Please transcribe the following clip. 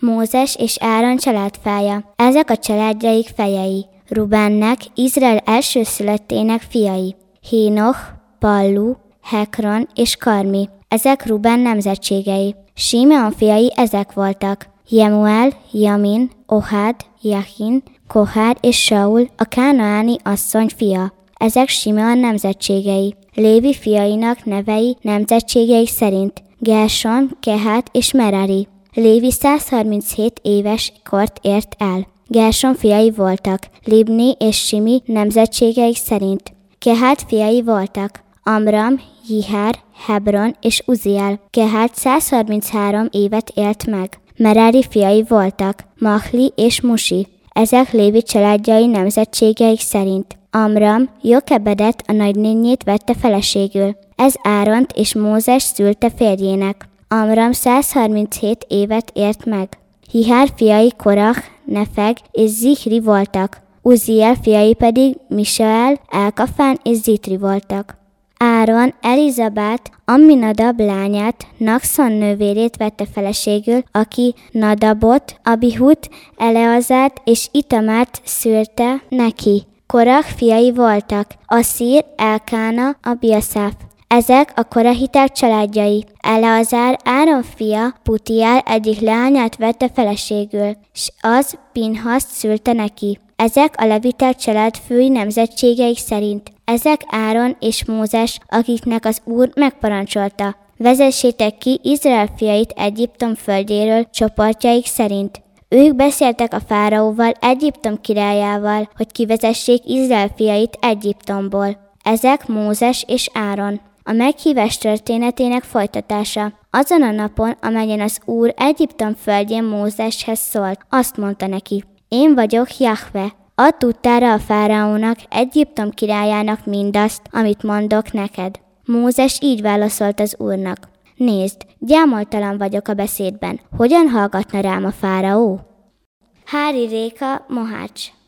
Mózes és Áron családfája. Ezek a családjaik fejei. Rubennek, Izrael elsőszülöttének fiai. Hénoch, Pallu, Hekron és Karmi. Ezek Ruben nemzetségei. Simeon fiai ezek voltak. Jemuel, Jamin, Ohad, Jachin, Kohár és Saul, a kánaáni asszony fia. Ezek Simeon nemzetségei. Lévi fiainak nevei nemzetségeik szerint. Gerson, Kehát és Merari. Lévi 137 éves kort ért el. Gerson fiai voltak. Libni és Simi nemzetségeik szerint. Kehát fiai voltak. Amram, Jihár, Hebron és Uziel. Kehát 133 évet élt meg. Merari fiai voltak. Mahli és Musi. Ezek Lévi családjai nemzetségeik szerint. Amram Jokebedet a nagynénjét vette feleségül. Ez Áront és Mózes szülte férjének. Amram 137 évet ért meg. Jihár fiai Korach, Nefeg és Zihri voltak. Uziel fiai pedig Misael, Elkafán és Zitri voltak. Áron Elizabát, Amminadab lányát, Naxon nővérét vette feleségül, aki Nadabot, Abihut, Eleazárt és Itamárt szülte neki. Korach fiai voltak, Asszír, Elkána, Abiaszáf. Ezek a korahiták családjai. Eleazár Áron fia, Putiál egyik leányát vette feleségül, s az Pinhaszt szülte neki. Ezek a leviták családfői nemzetségeik szerint. Ezek Áron és Mózes, akiknek az Úr megparancsolta. Vezessétek ki Izrael fiait Egyiptom földjéről csoportjaik szerint. Ők beszéltek a fáraóval, Egyiptom királyával, hogy kivezessék Izrael fiait Egyiptomból. Ezek Mózes és Áron. A meghívás történetének folytatása. Azon a napon, amelyen az Úr Egyiptom földjén Mózeshez szólt, azt mondta neki: Én vagyok Jahve. Add tudtára a fáraónak, Egyiptom királyának mindazt, amit mondok neked. Mózes így válaszolt az Úrnak: Nézd, gyámoltalan vagyok a beszédben. Hogyan hallgatna rám a fáraó? Hári Réka, Mohács.